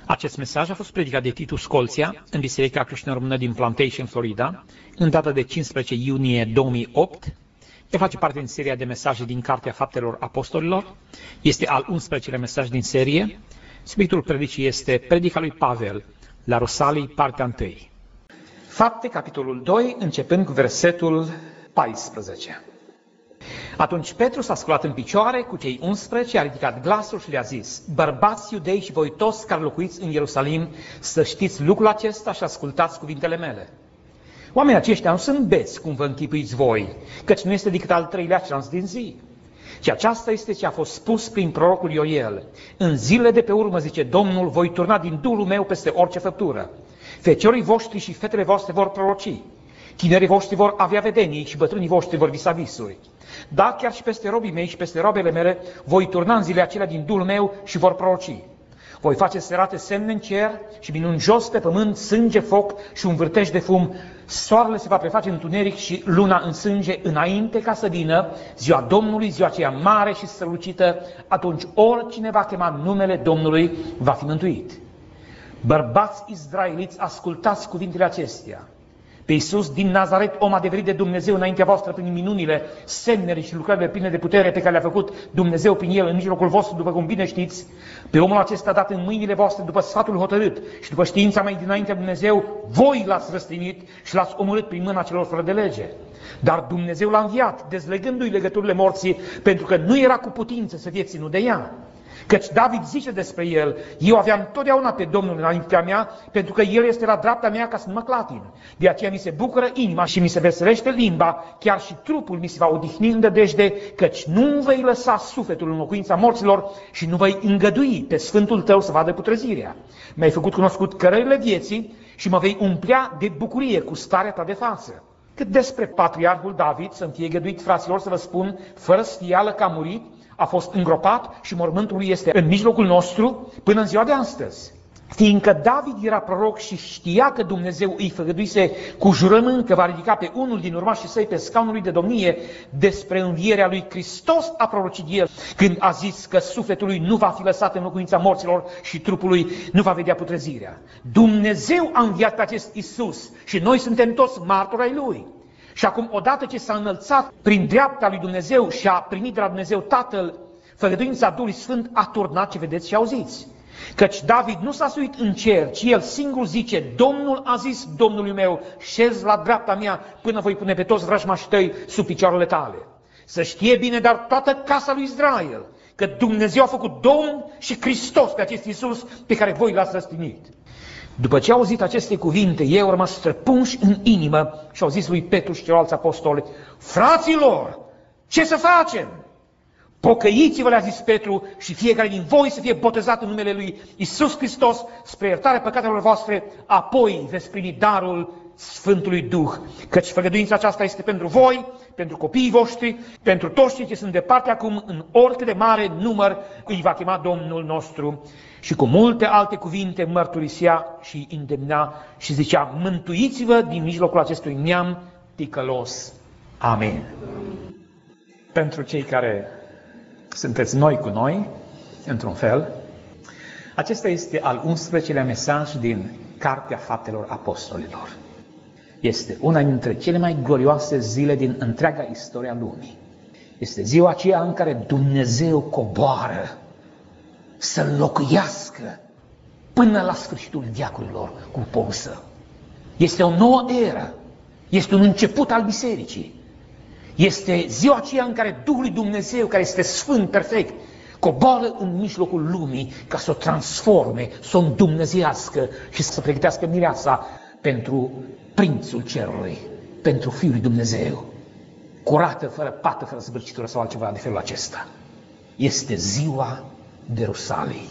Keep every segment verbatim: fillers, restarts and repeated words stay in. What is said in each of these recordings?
Acest mesaj a fost predicat de Titu Scolția în Biserica Creștină Română din Plantation, Florida, în data de cincisprezece iunie două mii opt. El face parte din seria de mesaje din Cartea Faptelor Apostolilor. Este al unsprezecelea mesaj din serie. Subiectul predicii este Predica lui Pavel la Rusalii, partea unu. Fapte, capitolul doi, începând cu versetul paisprezece. Atunci Petru s-a sculat în picioare cu cei unsprezece, a ridicat glasul și le-a zis: bărbați iudei și voi toți care locuiți în Ierusalim, să știți lucrul acesta și ascultați cuvintele mele. Oamenii aceștia nu sunt beți, cum vă închipuiți voi, căci nu este decât al treilea ceas din zi. Și aceasta este ce a fost spus prin prorocul Ioel. În zilele de pe urmă, zice Domnul, voi turna din Duhul meu peste orice făptură. Feciorii voștri și fetele voastre vor proroci. Tinerii voștri vor avea vedenii și bătrânii voștri vor visa visuri. Da, chiar și peste robii mei și peste robele mele voi turna în zilele acelea din Duhul meu și vor proroci. Voi face serate semne în cer și minuni jos pe pământ, sânge, foc și un vârtej de fum. Soarele se va preface în întuneric și luna în sânge, înainte ca să vină ziua Domnului, ziua aceea mare și strălucită. Atunci oricine va chema numele Domnului va fi mântuit. Bărbați izraeliți, ascultați cuvintele acestea. Pe Iisus din Nazaret, om adevărat de Dumnezeu înaintea voastră prin minunile, semnele și lucrările pline de putere pe care le-a făcut Dumnezeu prin El în mijlocul vostru, după cum bine știți, pe omul acesta dat în mâinile voastre după sfatul hotărât și după știința mai dinaintea Dumnezeu, voi l-ați răstignit și l-ați omorât prin mâna celor fără de lege. Dar Dumnezeu l-a înviat, dezlegându-i legăturile morții, pentru că nu era cu putință să fie ținut de ea. Căci David zice despre el: eu aveam totdeauna pe Domnul înaintea mea, pentru că El este la dreapta mea ca să nu mă clatin. De aceea mi se bucură inima și mi se veselește limba, chiar și trupul mi se va odihni în nădejde, căci nu vei lăsa sufletul în locuința morților și nu vei îngădui pe Sfântul tău să vadă putrezirea. Mi-ai făcut cunoscut cărările vieții și mă vei umplea de bucurie cu starea ta de față. Cât despre patriarhul David, să-mi fie găduit, fraților, să vă spun, fără sfială că a murit, a fost îngropat și mormântul lui este în mijlocul nostru până în ziua de astăzi. Fiindcă David era proroc și știa că Dumnezeu îi făgăduise cu jurământ că va ridica pe unul din urmașii săi pe scaunul lui de domnie, despre învierea lui Hristos a prorocit el, când a zis că sufletul lui nu va fi lăsat în locuința morților și trupul lui nu va vedea putrezirea. Dumnezeu a înviat pe acest Iisus și noi suntem toți martori ai lui. Și acum, odată ce s-a înălțat prin dreapta lui Dumnezeu și a primit de la Dumnezeu Tatăl făgăduința Duhului Sfânt, a turnat ce vedeți și auziți. Căci David nu s-a suit în cer, ci el singur zice: Domnul a zis Domnului meu, șezi la dreapta mea până voi pune pe toți vrăjmașii tăi sub picioarele tale. Să știe bine, dar toată casa lui Israel, că Dumnezeu a făcut Domn și Hristos pe acest Iisus pe care voi l-ați răstignit. După ce au auzit aceste cuvinte, ei au rămas străpunși în inimă și au zis lui Petru și celorlalți apostoli: fraților, ce să facem? Pocăiți-vă, le-a zis Petru, și fiecare din voi să fie botezat în numele lui Iisus Hristos spre iertarea păcatelor voastre, apoi veți primi darul Sfântului Duh, căci făgăduința aceasta este pentru voi, pentru copiii voștri, pentru toți cei ce sunt departe acum, în oricât de mare număr îi va chema Domnul nostru. Și cu multe alte cuvinte mărturisea și îndemna și zicea: mântuiți-vă din mijlocul acestui neam ticălos. Amin. Pentru cei care sunteți noi cu noi, într-un fel, acesta este al unsprezecelea mesaj din Cartea Faptelor Apostolilor. Este una dintre cele mai glorioase zile din întreaga istoria lumii. Este ziua aceea în care Dumnezeu coboară să locuiască până la sfârșitul veacurilor cu poporul său. Este o nouă eră, este un început al bisericii. Este ziua aceea în care Duhul lui Dumnezeu, care este sfânt, perfect, coboară în mijlocul lumii ca să o transforme, să o îndumnezească și să pregătească mireasa pentru Prințul Cerului, pentru Fiul lui Dumnezeu, curată, fără pată, fără zbârcitură sau altceva de felul acesta. Este ziua de Rusalii,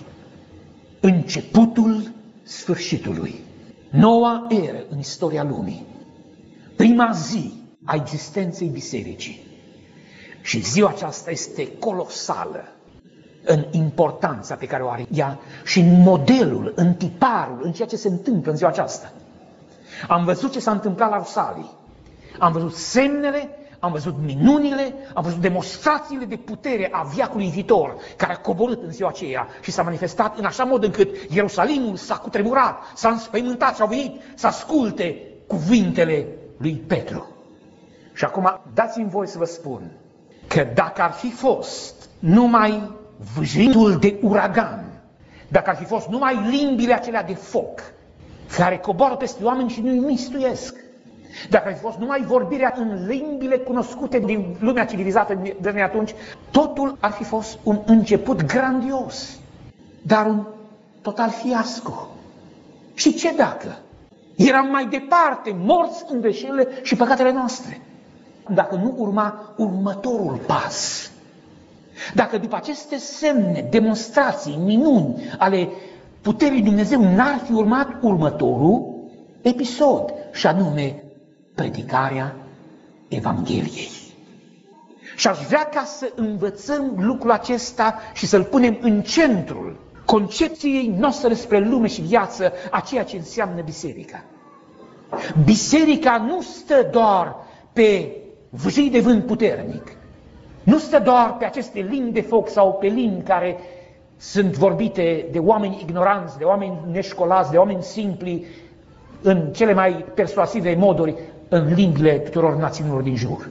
începutul sfârșitului, noua eră în istoria lumii, prima zi a existenței bisericii. Și ziua aceasta este colosală în importanța pe care o are ea și în modelul, în tiparul, în ceea ce se întâmplă în ziua aceasta. Am văzut ce s-a întâmplat la Rusalii, am văzut semnele, am văzut minunile, am văzut demonstrațiile de putere a veacului viitor, care a coborât în ziua aceea și s-a manifestat în așa mod încât Ierusalimul s-a cutremurat, s-a înspăimântat și au venit să asculte cuvintele lui Petru. Și acum dați-mi voi să vă spun că dacă ar fi fost numai vâjitul de uragan, dacă ar fi fost numai limbile acelea de foc care coboară peste oameni și nu-i mistuiesc, dacă ar fi fost numai vorbirea în limbile cunoscute din lumea civilizată de atunci, totul ar fi fost un început grandios, dar un total fiasco. Și ce dacă eram mai departe morți în greșelile și păcatele noastre? Dacă nu urma următorul pas, dacă după aceste semne, demonstrații, minuni ale puterii Dumnezeu n-ar fi urmat următorul episod, și anume predicarea Evangheliei. Și aș vrea ca să învățăm lucrul acesta și să-l punem în centrul concepției noastre despre lume și viață, a ceea ce înseamnă biserica. Biserica nu stă doar pe vâjii de vânt puternic, nu stă doar pe aceste limbi de foc sau pe limbi care sunt vorbite de oameni ignoranți, de oameni neșcolați, de oameni simpli, în cele mai persuasive moduri, în limbile tuturor națiunilor din jur.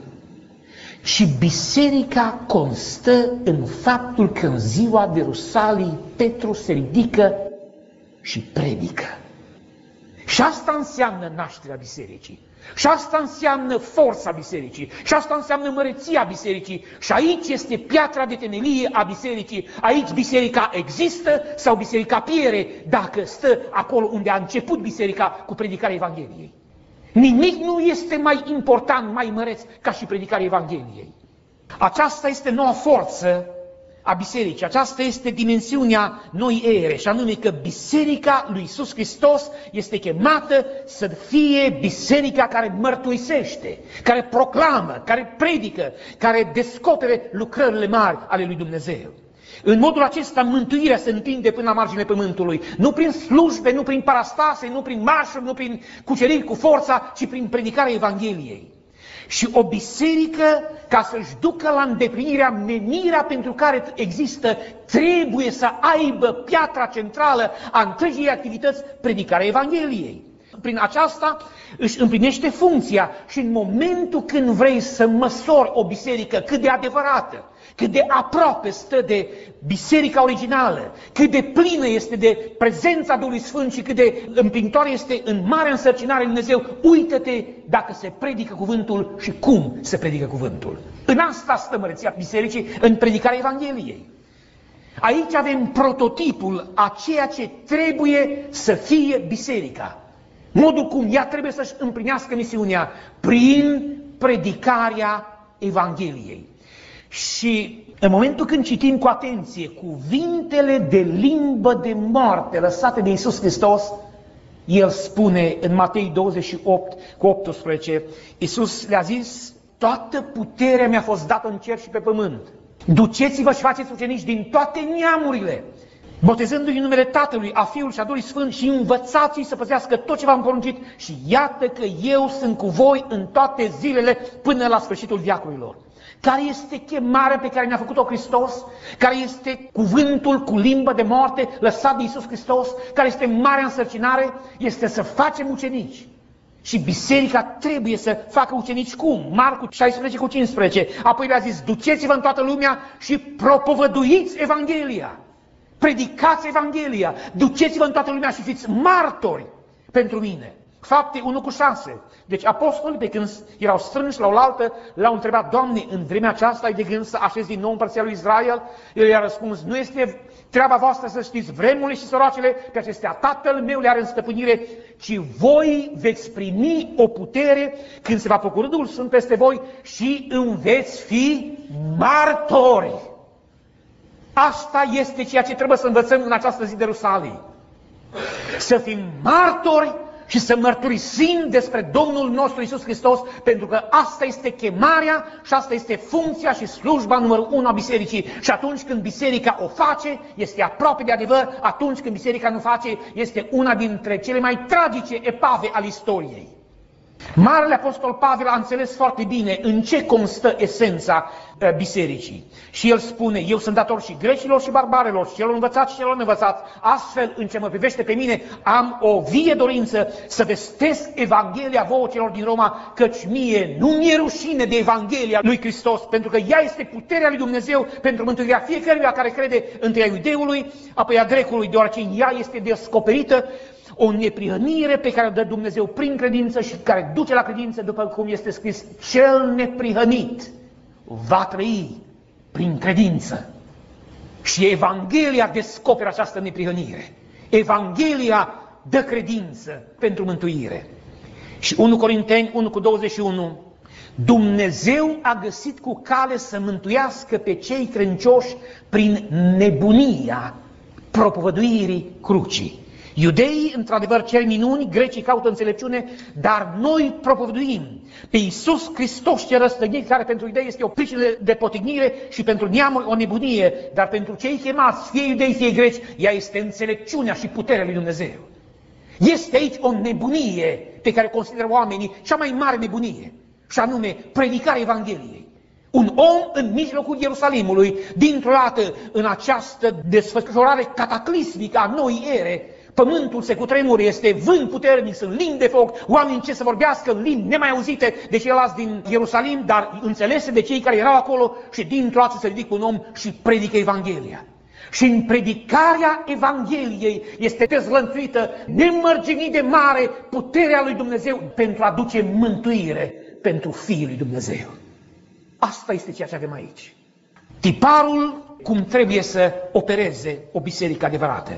Și biserica constă în faptul că în ziua de Rusalii Petru se ridică și predică. Și asta înseamnă nașterea bisericii. Și asta înseamnă forța bisericii. Și asta înseamnă măreția bisericii. Și aici este piatra de temelie a bisericii. Aici biserica există sau biserica piere dacă stă acolo unde a început biserica cu predicarea Evangheliei. Nimic nu este mai important, mai măreț ca și predicarea Evangheliei. Aceasta este noua forță a bisericii. Aceasta este dimensiunea noi ere, și anume că biserica lui Iisus Hristos este chemată să fie biserica care mărturisește, care proclamă, care predică, care descopere lucrările mari ale lui Dumnezeu. În modul acesta mântuirea se întinde până la marginile pământului, nu prin slujbe, nu prin parastase, nu prin marșuri, nu prin cuceriri cu forța, ci prin predicarea Evangheliei. Și o biserică, ca să-și ducă la îndeplinirea menirea pentru care există, trebuie să aibă piatra centrală a întregii activități, predicarea Evangheliei. Prin aceasta își împlinește funcția și în momentul când vrei să măsori o biserică cât de adevărată, cât de aproape stă de biserica originală, cât de plină este de prezența Duhului Sfânt și cât de împlinitoare este în marea însărcinare lui Dumnezeu, uită-te dacă se predică cuvântul și cum se predică cuvântul. În asta stă măreția bisericii, în predicarea Evangheliei. Aici avem prototipul a ceea ce trebuie să fie biserica. Modul cum ea trebuie să-și împlinească misiunea prin predicarea Evangheliei. Și în momentul când citim cu atenție cuvintele de limbă de moarte lăsate de Iisus Hristos, El spune în Matei douăzeci și opt cu optsprezece, Iisus le-a zis: toată puterea mi-a fost dată în cer și pe pământ. Duceți-vă și faceți ucenici din toate neamurile, botezându-i în numele Tatălui, a Fiului și a Duhului Sfânt și învățați-i să păzească tot ce v-am poruncit și iată că eu sunt cu voi în toate zilele până la sfârșitul veacurilor. Care este chemarea pe care ne-a făcut-o Hristos? Care este cuvântul cu limbă de moarte lăsat de Iisus Hristos? Care este marea însărcinare? Este să facem ucenici. Și biserica trebuie să facă ucenici cum? Marcu șaisprezece cu cincisprezece. Apoi le-a zis: duceți-vă în toată lumea și propovăduiți Evanghelia. Predicați Evanghelia. Duceți-vă în toată lumea și fiți martori pentru mine. Fapte unu cu șase. Deci apostolii, pe când erau strânși la oaltă, l-au întrebat: Doamne, în vremea aceasta ai de gând să așezi din nou împărăția lui Israel? El i-a răspuns: nu este treaba voastră să știți vremurile și soroacele, că acestea Tatăl meu le are în stăpânire, ci voi veți primi o putere când se va pocorî Duhul Sfânt peste voi și îmi veți fi martori. Asta este ceea ce trebuie să învățăm în această zi de Rusalii. Să fim martori și să mărturisim despre Domnul nostru Iisus Hristos, pentru că asta este chemarea și asta este funcția și slujba numărul unu a bisericii. Și atunci când biserica o face, este aproape de adevăr; atunci când biserica nu face, este una dintre cele mai tragice epave ale istoriei. Marele Apostol Pavel a înțeles foarte bine în ce constă esența bisericii. Și el spune, eu sunt dator și grecilor și barbarelor, și celor învățați și celor neînvățați. Astfel, în ce mă privește pe mine, am o vie dorință să vestesc Evanghelia vouă celor din Roma, căci mie nu mi-e rușine de Evanghelia lui Hristos, pentru că ea este puterea lui Dumnezeu pentru mântuirea fiecăruia care crede, întâi a iudeului, apoi a grecului, deoarece în ea este descoperită o neprihănire pe care o dă Dumnezeu prin credință și care duce la credință, după cum este scris, cel neprihănit va trăi prin credință. Și Evanghelia descoperă această neprihănire. Evanghelia dă credință pentru mântuire. Și unu Corinteni unu cu douăzeci și unu, Dumnezeu a găsit cu cale să mântuiască pe cei credincioși prin nebunia propovăduirii crucii. Iudeii, într-adevăr, cer minuni, grecii caută înțelepciune, dar noi propovăduim pe Iisus Hristos ce răstăgnit, care pentru iudei este o pricină de potignire și pentru neamuri o nebunie, dar pentru cei chemați, fie iudei, fie greci, ea este înțelepciunea și puterea lui Dumnezeu. Este aici o nebunie pe care o consideră oamenii cea mai mare nebunie, și anume predicarea Evangheliei. Un om în mijlocul Ierusalimului, dintr-o dată în această desfășurare cataclismică a noii ere, pământul se cutremură, este vânt puternic, sunt limbi de foc, oamenii ce să vorbească în limbi nemai auzite de ceilalți din Ierusalim, dar înțelese de cei care erau acolo, și dintr-o dată se ridică un om și predică Evanghelia. Și în predicarea Evangheliei este dezlănțuită, nemărginit de mare, puterea lui Dumnezeu pentru a aduce mântuire pentru Fiul lui Dumnezeu. Asta este ceea ce avem aici. Tiparul cum trebuie să opereze o biserică adevărată.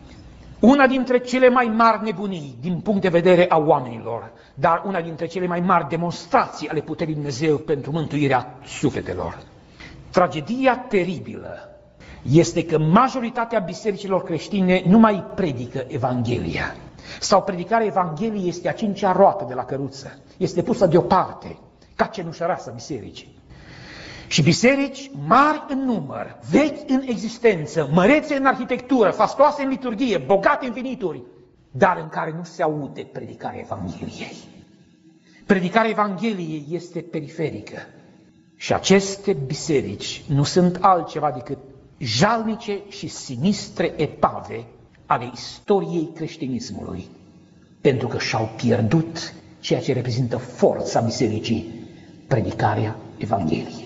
Una dintre cele mai mari nebunii din punct de vedere a oamenilor, dar una dintre cele mai mari demonstrații ale puterii Dumnezeu pentru mântuirea sufletelor. Tragedia teribilă este că majoritatea bisericilor creștine nu mai predică Evanghelia. Sau predicarea Evangheliei este a cincea roată de la căruță. Este pusă deoparte, ca cenușăreasa bisericii. Și biserici mari în număr, vechi în existență, mărețe în arhitectură, fastoase în liturghie, bogate în venituri, dar în care nu se aude predicarea Evangheliei. Predicarea Evangheliei este periferică. Și aceste biserici nu sunt altceva decât jalnice și sinistre epave ale istoriei creștinismului, pentru că și-au pierdut ceea ce reprezintă forța bisericii, predicarea Evangheliei.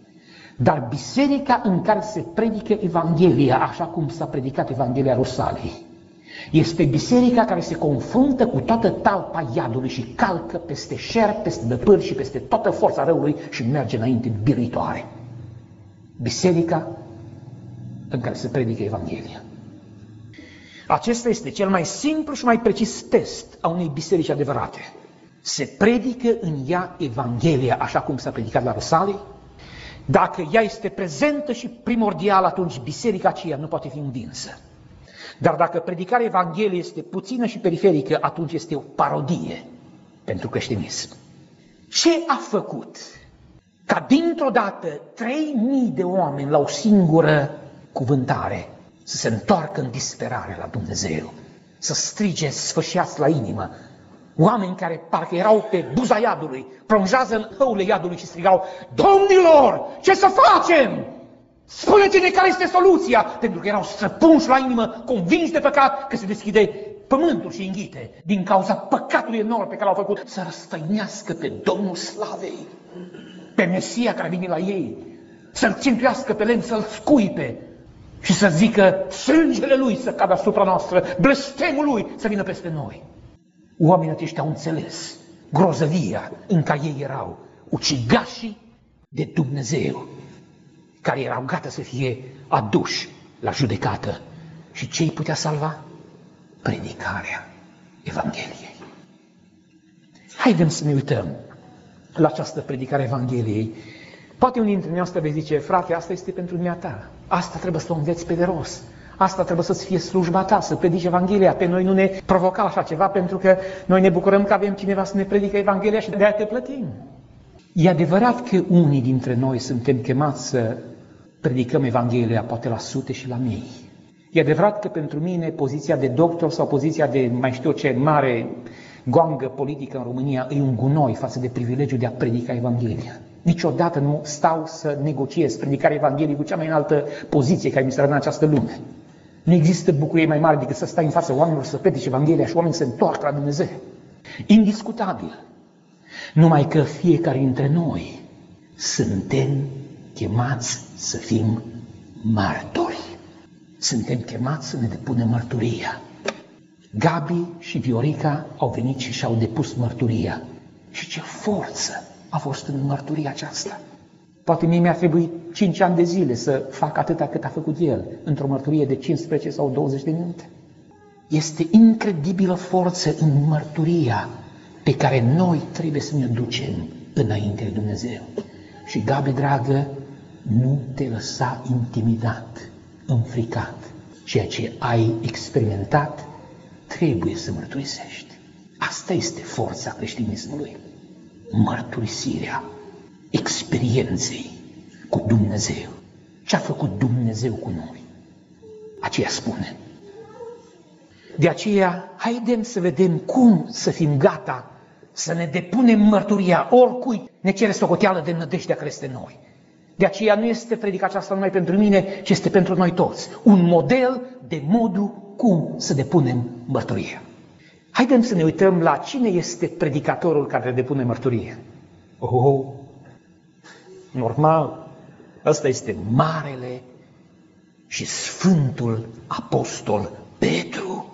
Dar biserica în care se predică Evanghelia, așa cum s-a predicat Evanghelia Rusalei, este biserica care se confruntă cu toată talpa iadului și calcă peste șerpi, peste dăpâri și peste toată forța răului și merge înainte biruitoare. Biserica în care se predică Evanghelia. Acesta este cel mai simplu și mai precis test a unei biserici adevărate. Se predică în ea Evanghelia așa cum s-a predicat la Rusalei. Dacă ea este prezentă și primordială, atunci biserica aceea nu poate fi învinsă. Dar dacă predicarea Evangheliei este puțină și periferică, atunci este o parodie pentru creștinism. Ce a făcut ca dintr-o dată trei mii de oameni la o singură cuvântare să se întoarcă în disperare la Dumnezeu, să strige sfâșiați la inimă? Oameni care parcă erau pe buza iadului, plonjează în hăule iadului și strigau: Domnilor, ce să facem? Spuneți-ne care este soluția! Pentru că erau străpunși la inimă, convinși de păcat, că se deschide pământul și înghite din cauza păcatului enorm pe care l-au făcut, să răstăinească pe Domnul Slavei, pe Mesia care vine la ei, să-L țintuiască pe lemn, să-L scuipe și să zică sângele Lui să cadă asupra noastră, blestemul Lui să vină peste noi. Oamenii aceștia au înțeles grozăvia în care ei erau, ucigașii de Dumnezeu, care erau gata să fie aduși la judecată. Și ce îi putea salva? Predicarea Evangheliei. Haideți să ne uităm la această predicare a Evangheliei. Poate unii dintre noastre vei zice: frate, asta este pentru dumneata, asta trebuie să o înveți pe de rost. Asta trebuie să-ți fie slujba ta, să predici Evanghelia. Pe noi nu ne provoca așa ceva, pentru că noi ne bucurăm că avem cineva să ne predică Evanghelia și de-aia te plătim. E adevărat că unii dintre noi suntem chemați să predicăm Evanghelia, poate la sute și la mii. E adevărat că pentru mine poziția de doctor sau poziția de mai știu ce mare goangă politică în România e un gunoi față de privilegiul de a predica Evanghelia. Niciodată nu stau să negociez predicarea Evangheliei cu cea mai înaltă poziție care mi se dă în această lume. Nu există bucurie mai mare decât să stai în fața oamenilor să predici Evanghelia și oamenii se întorc la Dumnezeu. Indiscutabil. Numai că fiecare dintre noi suntem chemați să fim martori. Suntem chemați să ne depunem mărturia. Gabi și Viorica au venit și și-au depus mărturia. Și ce forță a fost în mărturia aceasta. Poate mie mi-a trebuit cinci ani de zile să fac atâta cât a făcut el, într-o mărturie de cincisprezece sau douăzeci de minute. Este incredibilă forță în mărturia pe care noi trebuie să ne ducem înainte de Dumnezeu. Și Gabi, dragă, nu te lăsa intimidat, înfricat. Ceea ce ai experimentat trebuie să mărturisești. Asta este forța creștinismului. Mărturisirea experienței cu Dumnezeu. Ce a făcut Dumnezeu cu noi? Aceea spune. De aceea, haidem să vedem cum să fim gata să ne depunem mărturia oricui ne cere socoteală de nădejdea care este în noi. De aceea nu este predica aceasta numai pentru mine, ci este pentru noi toți. Un model de modul cum să depunem mărturia. Haidem să ne uităm la cine este predicatorul care depune mărturie. Oh, normal, ăsta este marele și sfântul apostol Petru.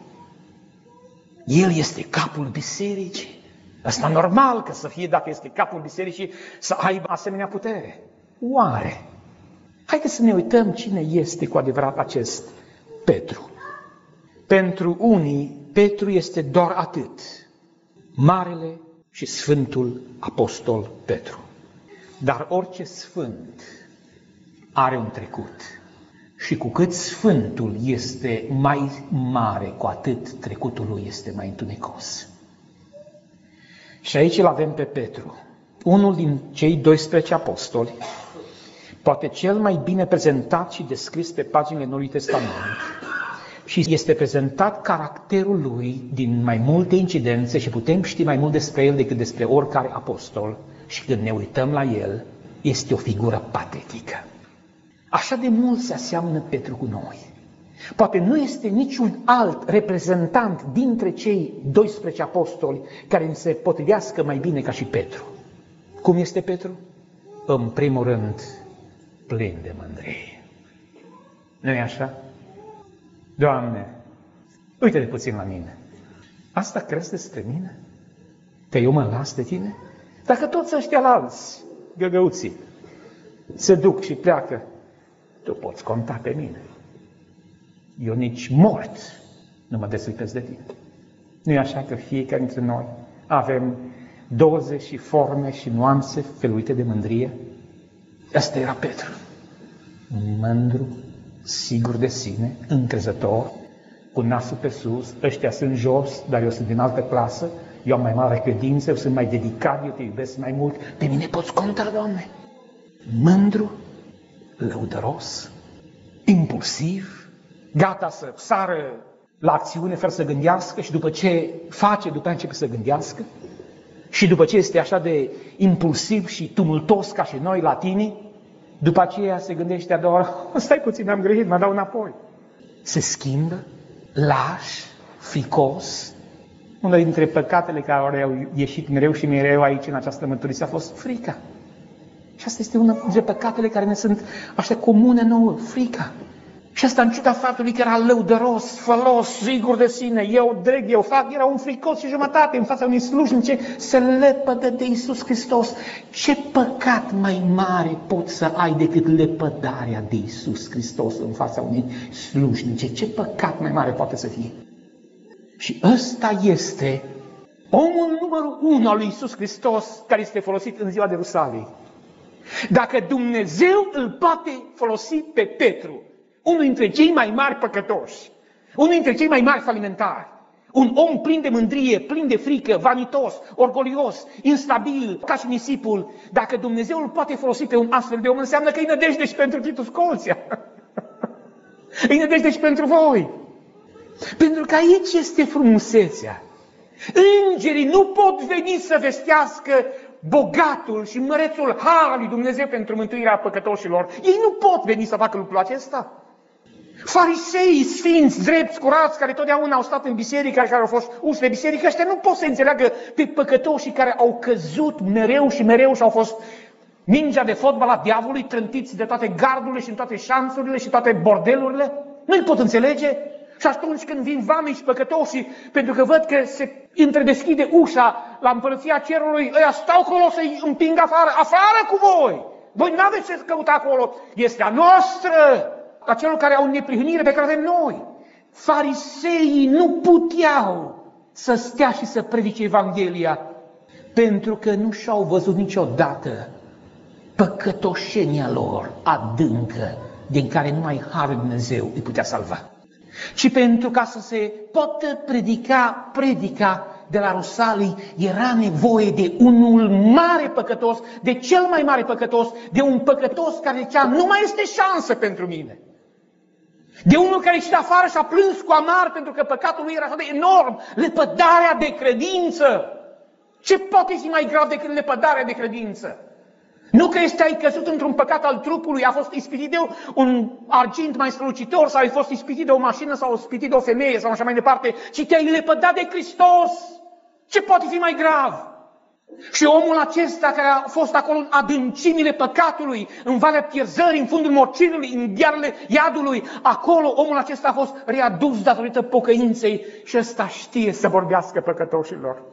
El este capul bisericii. Asta normal că să fie, dacă este capul bisericii, să aibă asemenea putere. Oare? Haideți să ne uităm cine este cu adevărat acest Petru. Pentru unii, Petru este doar atât. Marele și sfântul apostol Petru. Dar orice sfânt are un trecut. Și cu cât sfântul este mai mare, cu atât trecutul lui este mai întunecos. Și aici îl avem pe Petru, unul din cei doisprezece apostoli, poate cel mai bine prezentat și descris pe paginile Noului Testament. Și este prezentat caracterul lui din mai multe incidențe și putem ști mai mult despre el decât despre oricare apostol. Și când ne uităm la el, este o figură patetică. Așa de mult se aseamănă Petru cu noi. Poate nu este niciun alt reprezentant dintre cei doisprezece apostoli care îmi se potrivească mai bine ca și Petru. Cum este Petru? În primul rând, plin de mândrie. Nu-i așa? Doamne, uite-te puțin la mine. Asta crezi despre mine? Că eu mă las de tine? Dacă toți ăștia alți găgăuții se duc și pleacă, tu poți conta pe mine. Eu nici mort nu mă deslipesc de tine. Nu e așa că fiecare dintre noi avem doze și forme și nuanțe feluite de mândrie? Asta era Petru. Mândru, sigur de sine, încrezător, cu nasul pe sus, ăștia sunt jos, dar eu sunt din altă clasă, eu am mai mare credință, eu sunt mai dedicat, eu te iubesc mai mult, pe mine poți conta, Doamne. Mândru, lăudăros, impulsiv, gata să sară la acțiune fără să gândească și după ce face, după aceea începe să gândească și după ce este așa de impulsiv și tumultos ca și noi latinii, după aceea se gândește a doua oară, stai puțin, am greșit, mă dau înapoi. Se schimbă, laș, fricos. Una dintre păcatele care au ieșit mereu și mereu aici în această mărturisire a fost frica. Și asta este una dintre păcatele care ne sunt așa comune nouă, frica. Și asta în ciuda faptului că era lăudăros, fălos, sigur de sine, eu dreg, eu fac, era un fricos și jumătate în fața unui slujnice, se lepădă de Iisus Hristos. Ce păcat mai mare poți să ai decât lepădarea de Iisus Hristos în fața unei slujnice? Ce păcat mai mare poate să fie? Și ăsta este omul numărul unu al lui Iisus Hristos care este folosit în ziua de Rusalii. Dacă Dumnezeu îl poate folosi pe Petru, unul dintre cei mai mari păcătoși, unul dintre cei mai mari falimentari, un om plin de mândrie, plin de frică, vanitos, orgolios, instabil, ca și nisipul, dacă Dumnezeu îl poate folosi pe un astfel de om, înseamnă că îi nădejde și pentru Titus Scolția. Îi nădejde și pentru voi. Pentru că aici este frumusețea. Îngerii nu pot veni să vestească bogatul și mărețul har al lui Dumnezeu pentru mântuirea păcătoșilor. Ei nu pot veni să facă lucrul acesta. Fariseii sfinți, drepți, curați, care totdeauna au stat în biserică și care au fost uși de biserică, ăștia nu pot să înțeleagă pe păcătoșii care au căzut mereu și mereu și au fost mingea de fotbal a diavolului, trântiți de toate gardurile și în toate șanțurile și toate bordelurile. Nu-i pot înțelege. Și atunci când vin vamii și păcătoșii, pentru că văd că se întredeschide ușa la împărăția cerului, ăia stau acolo să-i împing afară, afară cu voi! Voi n-aveți ce căuta acolo, este a noastră, a celor care au neprihănire pe care avem noi. Fariseii nu puteau să stea și să predice Evanghelia, pentru că nu și-au văzut niciodată păcătoșenia lor adâncă, din care numai Harul Dumnezeu îi putea salva. Și pentru ca să se poată predica predica de la Rusalii, era nevoie de unul mare păcătos, de cel mai mare păcătos, de un păcătos care zicea, nu mai este șansă pentru mine. De unul care ieșit afară și a plâns cu amar pentru că păcatul lui era așa de enorm, lepădarea de credință. Ce poate fi mai grav decât lepădarea de credință? Nu că este ai căzut într-un păcat al trupului, a fost ispitit de un argint mai strălucitor, sau ai fost ispitit de o mașină, sau ispitit de o femeie, sau așa mai departe, ci te-ai lepădat de Hristos. Ce poate fi mai grav? Și omul acesta care a fost acolo în adâncimile păcatului, în valea pierzării, în fundul morcinului, în ghearele iadului, acolo omul acesta a fost readus datorită pocăinței și ăsta știe să vorbească păcătoșilor.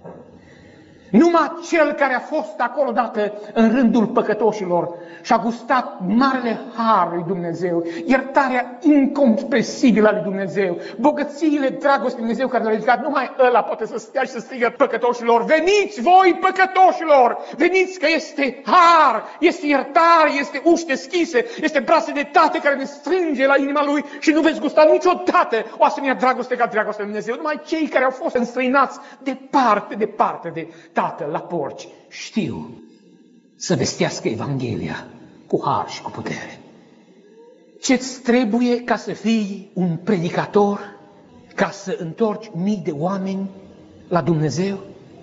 Numai cel care a fost acolo dată în rândul păcătoșilor și a gustat marele har lui Dumnezeu, iertarea incompresibilă a lui Dumnezeu, bogățiile dragostei lui Dumnezeu care le-a ridicat, numai ăla poate să stea și să strigă păcătoșilor, veniți voi păcătoșilor, veniți că este har, este iertare, este uși deschise, este brațe de tate care ne strânge la inima lui și nu veți gusta niciodată o asemenea dragoste ca dragostea lui Dumnezeu. Numai cei care au fost înstrăinați departe, departe de Tatăl la porci știu să vestească Evanghelia cu har și cu putere. Ce-ți trebuie ca să fii un predicator, ca să întorci mii de oameni la Dumnezeu?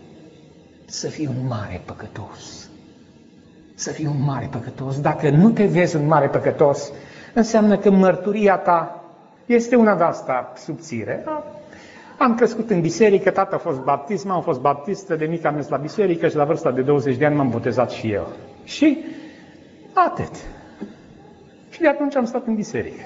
Să fii un mare păcătos. Să fii un mare păcătos. Dacă nu te vezi un mare păcătos, înseamnă că mărturia ta este una de asta subțire. Am crescut în biserică, tata a fost baptist, mama a fost baptistă, de mic am mers la biserică și la vârsta de douăzeci de ani m-am botezat și eu. Și atât. Și de atunci am stat în biserică.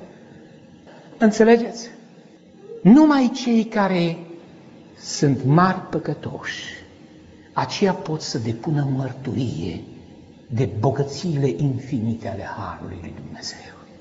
Înțelegeți? Numai cei care sunt mari păcătoși, aceia pot să depună mărturie de bogățiile infinite ale harului lui Dumnezeu.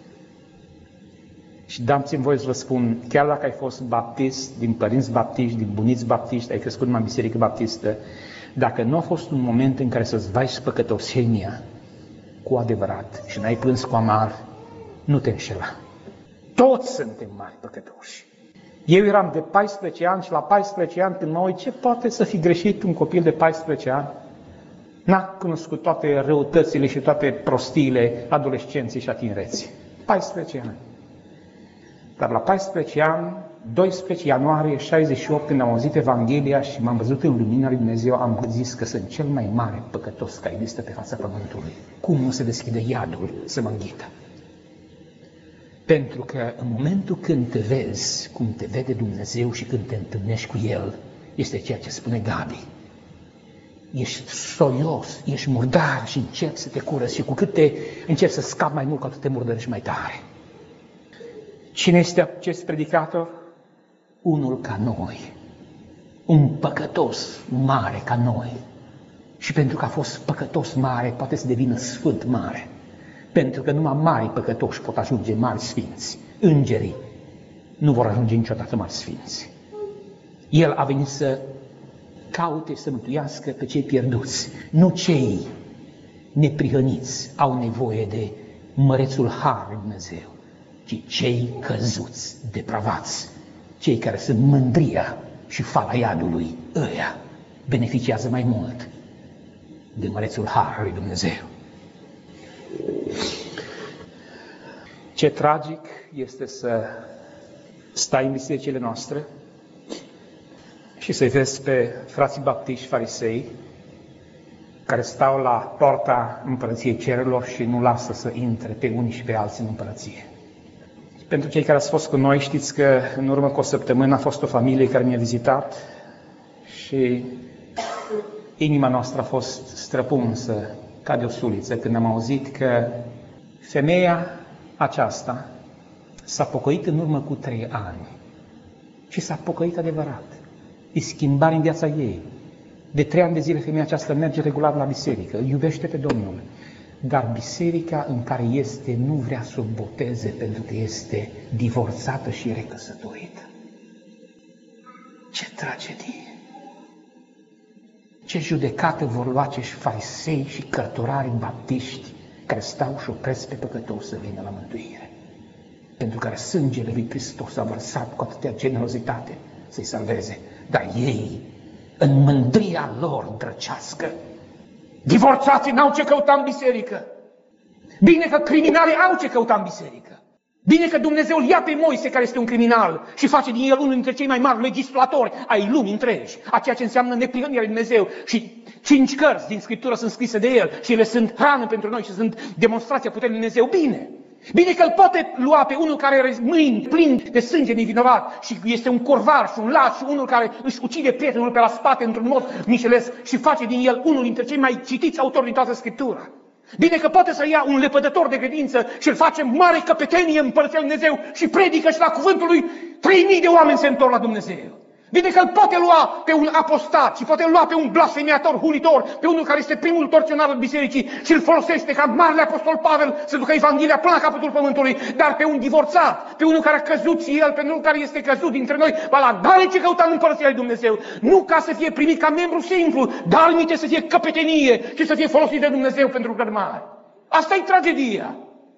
Și dați-mi voie să vă spun, chiar dacă ai fost baptist, din părinți baptiști, din buniți baptiști, ai crescut în biserică baptistă, dacă nu a fost un moment în care să-ți vai păcătosenia cu adevărat și n-ai plâns cu amar, nu te înșela. Toți suntem mari păcătoși. Eu eram de paisprezece ani și la paisprezece ani, când mă uit, ce poate să fi greșit un copil de paisprezece ani? N-a cunoscut toate răutățile și toate prostiile adolescenței și a tinereții. paisprezece ani. Dar la paisprezece ani, doisprezece ianuarie șaizeci și opt, când am auzit Evanghelia și m-am văzut în lumina lui Dumnezeu, am zis că sunt cel mai mare păcătos care există pe fața pământului. Cum nu se deschide iadul să mă înghită? Pentru că în momentul când te vezi cum te vede Dumnezeu și când te întâlnești cu El, este ceea ce spune Gabi. Ești soios, ești murdar și începi să te curăți și cu cât te începi să scapi mai mult, cu atât te murdărești mai tare. Cine este acest predicator? Unul ca noi, un păcătos mare ca noi. Și pentru că a fost păcătos mare, poate să devină sfânt mare. Pentru că numai mari păcătoși pot ajunge mari sfinți. Îngerii nu vor ajunge niciodată mari sfinți. El a venit să caute să mântuiască pe cei pierduți. Nu cei neprihăniți au nevoie de mărețul har lui Dumnezeu, ci cei căzuți, depravați, cei care sunt mândria și fala iadului, ăia beneficiază mai mult de mărețul har lui Dumnezeu. Ce tragic este să stai în bisericile noastre și să-i vezi pe frații baptiști farisei care stau la poarta împărăției cerurilor și nu lasă să intre pe unii și pe alții în împărăție. Pentru cei care ați fost cu noi, știți că în urmă cu o săptămână a fost o familie care mi-a vizitat și inima noastră a fost străpunsă ca de o suliță când am auzit că femeia aceasta s-a pocăit în urmă cu trei ani și s-a pocăit adevărat. E schimbare în viața ei. De trei ani de zile femeia aceasta merge regulat la biserică, iubește pe Domnul, dar biserica în care este nu vrea să o boteze pentru că este divorțată și recăsătorită. Ce tragedie! Ce judecată vor lua acești farisei și cărturari baptiști care stau și opresc pe păcătos să vină la mântuire, pentru care sângele lui Hristos a vărsat cu atâtea generozitate să-i salveze, dar ei, în mândria lor drăcească, divorțații n-au ce căuta în biserică. Bine că criminalii au ce căuta în biserică. Bine că Dumnezeu îl ia pe Moise, care este un criminal, și face din el unul dintre cei mai mari legislatori ai lumii întregi, a ceea ce înseamnă neprihănirea lui Dumnezeu. Și cinci cărți din Scriptură sunt scrise de el și ele sunt hrană pentru noi și sunt demonstrația puterii lui Dumnezeu. Bine! Bine că îl poate lua pe unul care are mâini plini de sânge nevinovat și este un corvar și un laș și unul care își ucide prietenul pe la spate într-un mod mișelesc și face din el unul dintre cei mai citiți autori din toată Scriptura. Bine că poate să ia un lepădător de credință și îl face mare căpetenie în Împărăția lui Dumnezeu și predică și la cuvântul lui trei mii de oameni se întorc la Dumnezeu. Bine că îl poate lua pe un apostat și poate lua pe un blasfemiator, hunitor, pe unul care este primul torționar al bisericii și îl folosește ca marele apostol Pavel să ducă Evanghelia până la capătul pământului, dar pe un divorțat, pe unul care a căzut și el, pe unul care este căzut dintre noi, ba la n-are ce căuta în Împărăția lui Dumnezeu, nu ca să fie primit ca membru simplu, dar minte să fie căpetenie și să fie folosit de Dumnezeu pentru cărmari. Asta e tragedia.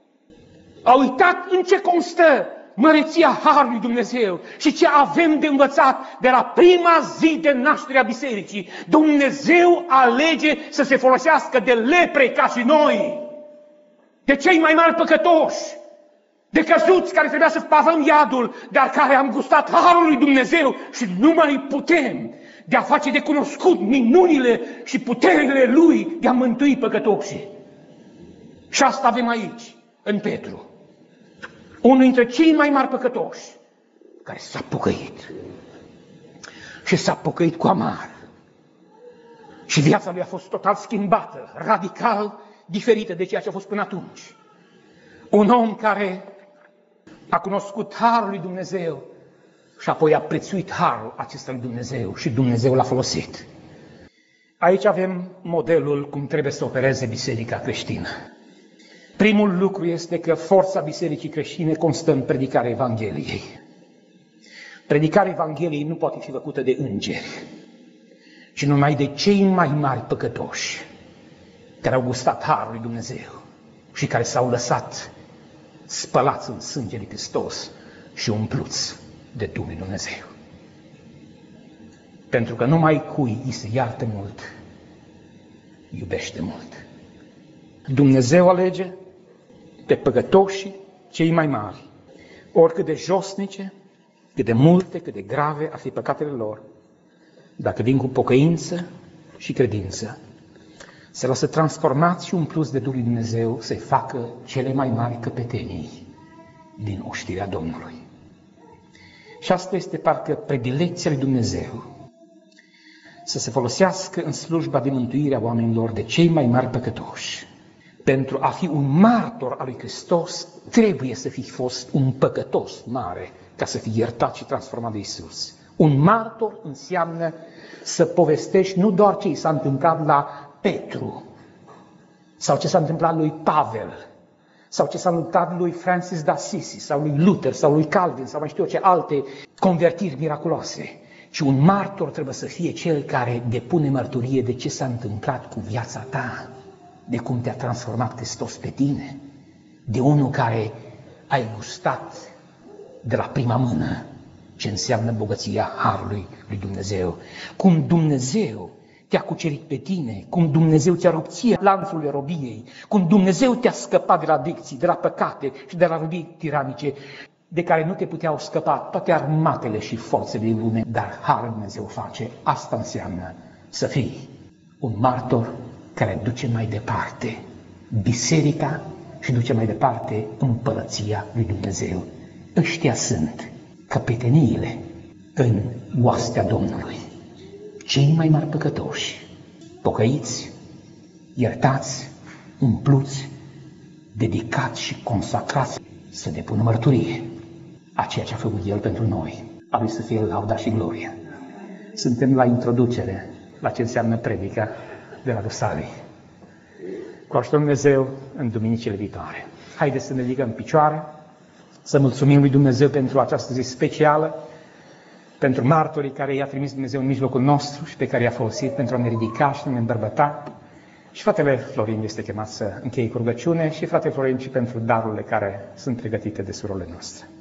A uitat în ce constă măreția Harului Dumnezeu și ce avem de învățat de la prima zi de naștere a bisericii. Dumnezeu alege să se folosească de lepre ca și noi, de cei mai mari păcătoși, de căzuți care trebuia să pavăm iadul, dar care am gustat Harul lui Dumnezeu și nu mai putem de a face de cunoscut minunile și puterile Lui de a mântui păcătoșii. Și asta avem aici, în Petru. Unul dintre cei mai mari păcătoși, care s-a pocăit. Și s-a pocăit cu amar. Și viața lui a fost total schimbată, radical diferită de ceea ce a fost până atunci. Un om care a cunoscut Harul lui Dumnezeu și apoi a prețuit Harul acesta lui Dumnezeu și Dumnezeu l-a folosit. Aici avem modelul cum trebuie să opereze biserica creștină. Primul lucru este că forța bisericii creștine constă în predicarea Evangheliei. Predicarea Evangheliei nu poate fi făcută de îngeri, ci numai de cei mai mari păcătoși care au gustat Harul lui Dumnezeu și care s-au lăsat spălați în sângele lui Hristos și umpluți de Duhul lui Dumnezeu. Pentru că numai cui îi se iartă mult, iubește mult. Dumnezeu alege pe păcătoșii cei mai mari, oricât de josnice, cât de multe, cât de grave ar fi păcatele lor, dacă vin cu pocăință și credință, se lasă transformați și umpluți de Duhul lui Dumnezeu să-i facă cele mai mari căpetenii din oștirea Domnului. Și asta este parcă predilecția lui Dumnezeu, să se folosească în slujba de mântuire a oamenilor de cei mai mari păcătoși. Pentru a fi un martor al lui Hristos, trebuie să fi fost un păcătos mare ca să fii iertat și transformat de Iisus. Un martor înseamnă să povestești nu doar ce i s-a întâmplat la Petru, sau ce s-a întâmplat lui Pavel, sau ce s-a întâmplat lui Francis d'Assisi, sau lui Luther, sau lui Calvin, sau mai știu eu ce alte convertiri miraculoase, ci un martor trebuie să fie cel care depune mărturie de ce s-a întâmplat cu viața ta, de cum te-a transformat Hristos pe tine, de unul care ai gustat de la prima mână ce înseamnă bogăția Harului lui Dumnezeu, cum Dumnezeu te-a cucerit pe tine, cum Dumnezeu ți-a rupt ție lanțurile robiei, cum Dumnezeu te-a scăpat de la adicții, de la păcate și de la robii tiranice. de care nu te puteau scăpa toate armatele și forțele din lume, dar Harul Dumnezeu face. Asta înseamnă să fii un martor care duce mai departe biserica și duce mai departe împărăția lui Dumnezeu. Ăștia sunt căpeteniile în oastea Domnului. Cei mai mari păcătoși, pocăiți, iertați, umpluți, dedicați și consacrați să depună mărturie a ceea ce a făcut El pentru noi. A Lui să fie lauda și gloria. Suntem la introducere la ce înseamnă predica de la Rusalii. Cu ajutorul Dumnezeu în duminicile viitoare. Haideți să ne ridicăm în picioare, să mulțumim lui Dumnezeu pentru această zi specială, pentru martorii care i-a trimis Dumnezeu în mijlocul nostru și pe care i-a folosit pentru a ne ridica și a ne îmbărbăta. Și fratele Florin este chemat să încheie cu rugăciune și fratele Florin și pentru darurile care sunt pregătite de surorile noastre.